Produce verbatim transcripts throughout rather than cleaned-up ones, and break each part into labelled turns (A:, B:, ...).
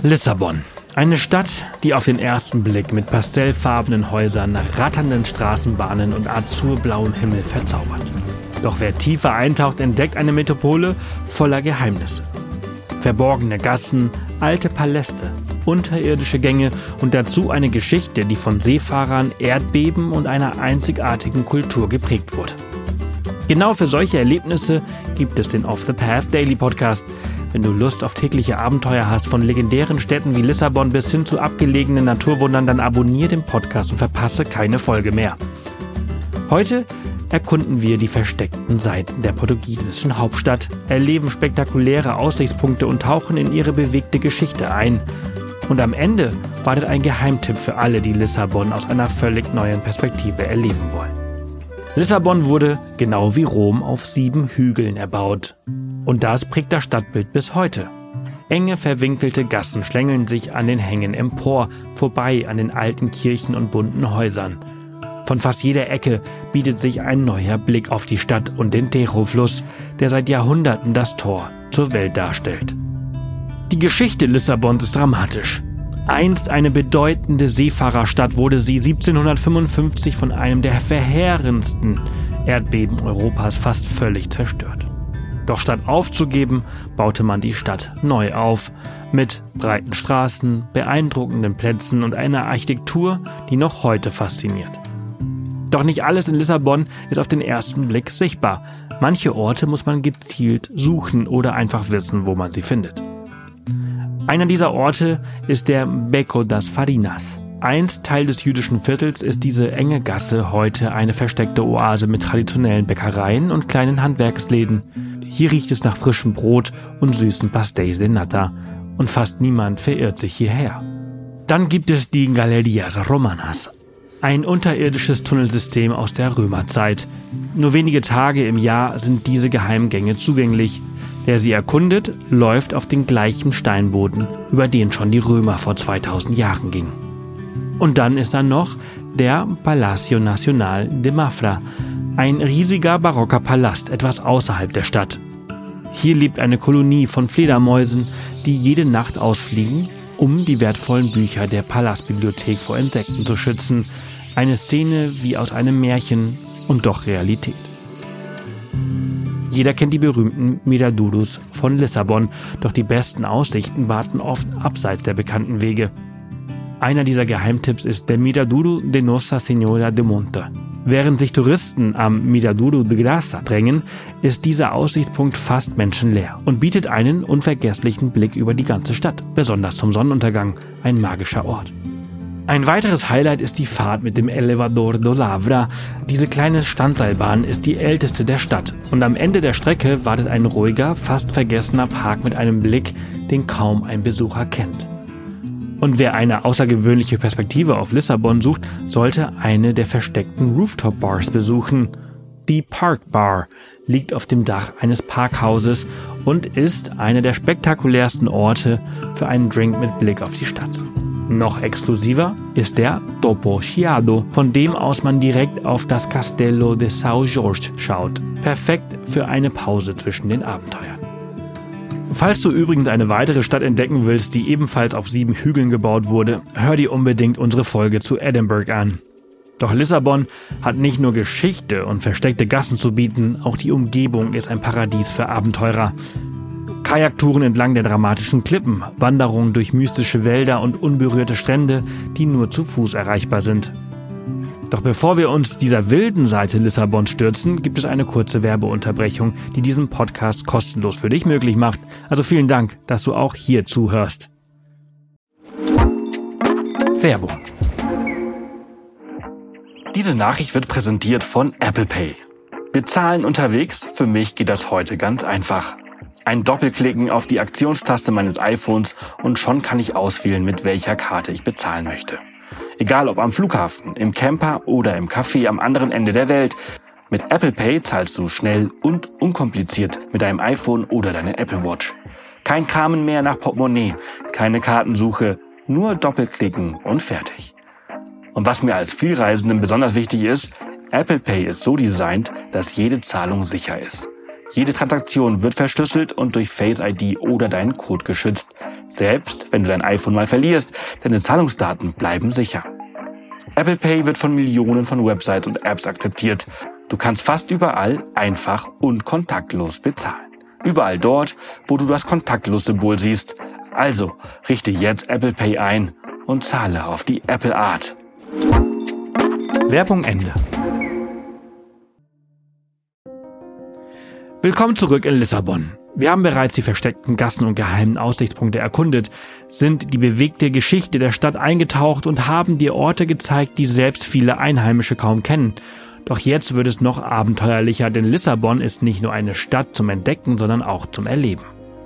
A: Lissabon. Eine Stadt, die auf den ersten Blick mit pastellfarbenen Häusern, ratternden Straßenbahnen und azurblauem Himmel verzaubert. Doch wer tiefer eintaucht, entdeckt eine Metropole voller Geheimnisse. Verborgene Gassen, alte Paläste, unterirdische Gänge und dazu eine Geschichte, die von Seefahrern, Erdbeben und einer einzigartigen Kultur geprägt wurde. Genau für solche Erlebnisse gibt es den Off the Path Daily Podcast. Wenn du Lust auf tägliche Abenteuer hast, von legendären Städten wie Lissabon bis hin zu abgelegenen Naturwundern, dann abonniere den Podcast und verpasse keine Folge mehr. Heute erkunden wir die versteckten Seiten der portugiesischen Hauptstadt, erleben spektakuläre Aussichtspunkte und tauchen in ihre bewegte Geschichte ein. Und am Ende wartet ein Geheimtipp für alle, die Lissabon aus einer völlig neuen Perspektive erleben wollen. Lissabon wurde, genau wie Rom, auf sieben Hügeln erbaut. Und das prägt das Stadtbild bis heute. Enge, verwinkelte Gassen schlängeln sich an den Hängen empor, vorbei an den alten Kirchen und bunten Häusern. Von fast jeder Ecke bietet sich ein neuer Blick auf die Stadt und den Tajo-Fluss, der seit Jahrhunderten das Tor zur Welt darstellt. Die Geschichte Lissabons ist dramatisch. Einst eine bedeutende Seefahrerstadt, wurde sie siebzehnhundertfünfundfünfzig von einem der verheerendsten Erdbeben Europas fast völlig zerstört. Doch statt aufzugeben, baute man die Stadt neu auf, mit breiten Straßen, beeindruckenden Plätzen und einer Architektur, die noch heute fasziniert. Doch nicht alles in Lissabon ist auf den ersten Blick sichtbar. Manche Orte muss man gezielt suchen oder einfach wissen, wo man sie findet. Einer dieser Orte ist der Beco das Farinas. Einst Teil des jüdischen Viertels ist diese enge Gasse heute eine versteckte Oase mit traditionellen Bäckereien und kleinen Handwerksläden. Hier riecht es nach frischem Brot und süßen Pastéis de Nata und fast niemand verirrt sich hierher. Dann gibt es die Galerías Romanas, ein unterirdisches Tunnelsystem aus der Römerzeit. Nur wenige Tage im Jahr sind diese Geheimgänge zugänglich. Wer sie erkundet, läuft auf den gleichen Steinboden, über den schon die Römer vor zweitausend Jahren gingen. Und dann ist da noch der Palacio Nacional de Mafra, ein riesiger barocker Palast etwas außerhalb der Stadt. Hier lebt eine Kolonie von Fledermäusen, die jede Nacht ausfliegen, um die wertvollen Bücher der Palastbibliothek vor Insekten zu schützen. Eine Szene wie aus einem Märchen und doch Realität. Jeder kennt die berühmten Miradouros von Lissabon, doch die besten Aussichten warten oft abseits der bekannten Wege. Einer dieser Geheimtipps ist der Miradouro de Nossa Senhora de Monte. Während sich Touristen am Miradouro de Graça drängen, ist dieser Aussichtspunkt fast menschenleer und bietet einen unvergesslichen Blick über die ganze Stadt, besonders zum Sonnenuntergang, ein magischer Ort. Ein weiteres Highlight ist die Fahrt mit dem Elevador do Lavra. Diese kleine Standseilbahn ist die älteste der Stadt und am Ende der Strecke wartet ein ruhiger, fast vergessener Park mit einem Blick, den kaum ein Besucher kennt. Und wer eine außergewöhnliche Perspektive auf Lissabon sucht, sollte eine der versteckten Rooftop-Bars besuchen. Die Park Bar liegt auf dem Dach eines Parkhauses und ist einer der spektakulärsten Orte für einen Drink mit Blick auf die Stadt. Noch exklusiver ist der Topo Chiado, von dem aus man direkt auf das Castelo de São Jorge schaut. Perfekt für eine Pause zwischen den Abenteuern. Falls du übrigens eine weitere Stadt entdecken willst, die ebenfalls auf sieben Hügeln gebaut wurde, hör dir unbedingt unsere Folge zu Edinburgh an. Doch Lissabon hat nicht nur Geschichte und versteckte Gassen zu bieten, auch die Umgebung ist ein Paradies für Abenteurer. Kajaktouren entlang der dramatischen Klippen, Wanderungen durch mystische Wälder und unberührte Strände, die nur zu Fuß erreichbar sind. Doch bevor wir uns dieser wilden Seite Lissabons stürzen, gibt es eine kurze Werbeunterbrechung, die diesen Podcast kostenlos für dich möglich macht. Also vielen Dank, dass du auch hier zuhörst. Werbung. Diese Nachricht wird präsentiert von Apple Pay. Bezahlen unterwegs? Für mich geht das heute ganz einfach. Ein Doppelklicken auf die Aktionstaste meines iPhones und schon kann ich auswählen, mit welcher Karte ich bezahlen möchte. Egal ob am Flughafen, im Camper oder im Café am anderen Ende der Welt. Mit Apple Pay zahlst du schnell und unkompliziert mit deinem iPhone oder deiner Apple Watch. Kein Kramen mehr nach Portemonnaie, keine Kartensuche, nur doppelklicken und fertig. Und was mir als Vielreisenden besonders wichtig ist, Apple Pay ist so designt, dass jede Zahlung sicher ist. Jede Transaktion wird verschlüsselt und durch Face I D oder deinen Code geschützt. Selbst wenn du dein iPhone mal verlierst, deine Zahlungsdaten bleiben sicher. Apple Pay wird von Millionen von Websites und Apps akzeptiert. Du kannst fast überall einfach und kontaktlos bezahlen. Überall dort, wo du das Kontaktlos-Symbol siehst. Also richte jetzt Apple Pay ein und zahle auf die Apple Art. Werbung Ende. Willkommen zurück in Lissabon. Wir haben bereits die versteckten Gassen und geheimen Aussichtspunkte erkundet, sind die bewegte Geschichte der Stadt eingetaucht und haben dir Orte gezeigt, die selbst viele Einheimische kaum kennen. Doch jetzt wird es noch abenteuerlicher, denn Lissabon ist nicht nur eine Stadt zum Entdecken, sondern auch zum Erleben.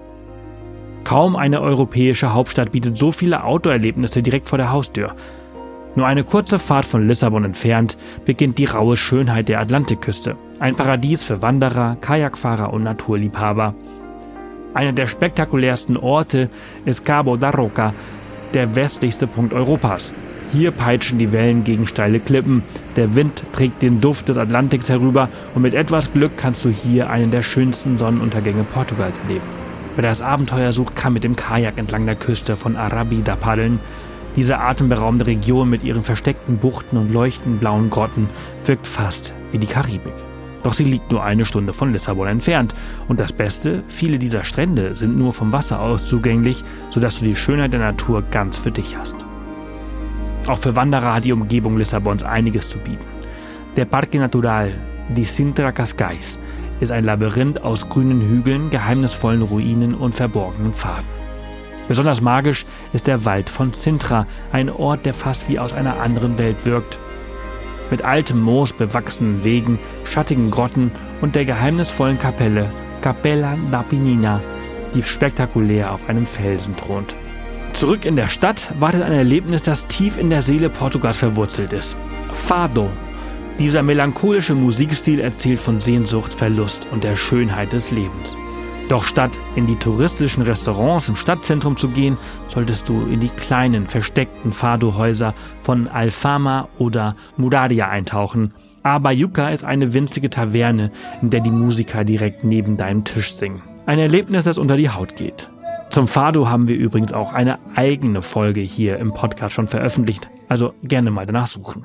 A: Kaum eine europäische Hauptstadt bietet so viele Outdoor-Erlebnisse direkt vor der Haustür. Nur eine kurze Fahrt von Lissabon entfernt beginnt die raue Schönheit der Atlantikküste. Ein Paradies für Wanderer, Kajakfahrer und Naturliebhaber. Einer der spektakulärsten Orte ist Cabo da Roca, der westlichste Punkt Europas. Hier peitschen die Wellen gegen steile Klippen, der Wind trägt den Duft des Atlantiks herüber und mit etwas Glück kannst du hier einen der schönsten Sonnenuntergänge Portugals erleben. Wer das Abenteuer sucht, kann mit dem Kajak entlang der Küste von Arrábida paddeln. Diese atemberaubende Region mit ihren versteckten Buchten und leuchtend blauen Grotten wirkt fast wie die Karibik. Doch sie liegt nur eine Stunde von Lissabon entfernt. Und das Beste, viele dieser Strände sind nur vom Wasser aus zugänglich, sodass du die Schönheit der Natur ganz für dich hast. Auch für Wanderer hat die Umgebung Lissabons einiges zu bieten. Der Parque Natural de Sintra Cascais ist ein Labyrinth aus grünen Hügeln, geheimnisvollen Ruinen und verborgenen Pfaden. Besonders magisch ist der Wald von Sintra, ein Ort, der fast wie aus einer anderen Welt wirkt. Mit altem Moos bewachsenen Wegen, schattigen Grotten und der geheimnisvollen Kapelle Capella da Penina, die spektakulär auf einem Felsen thront. Zurück in der Stadt wartet ein Erlebnis, das tief in der Seele Portugals verwurzelt ist. Fado. Dieser melancholische Musikstil erzählt von Sehnsucht, Verlust und der Schönheit des Lebens. Doch statt in die touristischen Restaurants im Stadtzentrum zu gehen, solltest du in die kleinen, versteckten Fado-Häuser von Alfama oder Muraria eintauchen. Abayuca ist eine winzige Taverne, in der die Musiker direkt neben deinem Tisch singen. Ein Erlebnis, das unter die Haut geht. Zum Fado haben wir übrigens auch eine eigene Folge hier im Podcast schon veröffentlicht, also gerne mal danach suchen.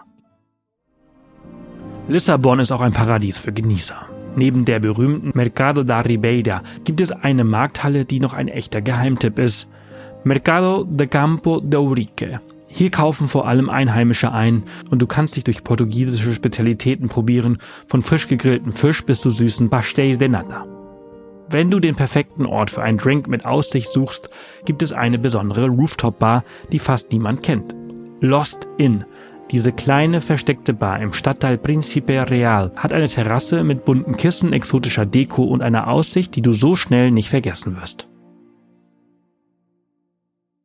A: Lissabon ist auch ein Paradies für Genießer. Neben der berühmten Mercado da Ribeira gibt es eine Markthalle, die noch ein echter Geheimtipp ist. Mercado de Campo de Ourique. Hier kaufen vor allem Einheimische ein und du kannst dich durch portugiesische Spezialitäten probieren, von frisch gegrilltem Fisch bis zu süßen Pastéis de Nata. Wenn du den perfekten Ort für einen Drink mit Aussicht suchst, gibt es eine besondere Rooftop-Bar, die fast niemand kennt. Lost Inn. Diese kleine, versteckte Bar im Stadtteil Príncipe Real hat eine Terrasse mit bunten Kissen, exotischer Deko und einer Aussicht, die du so schnell nicht vergessen wirst.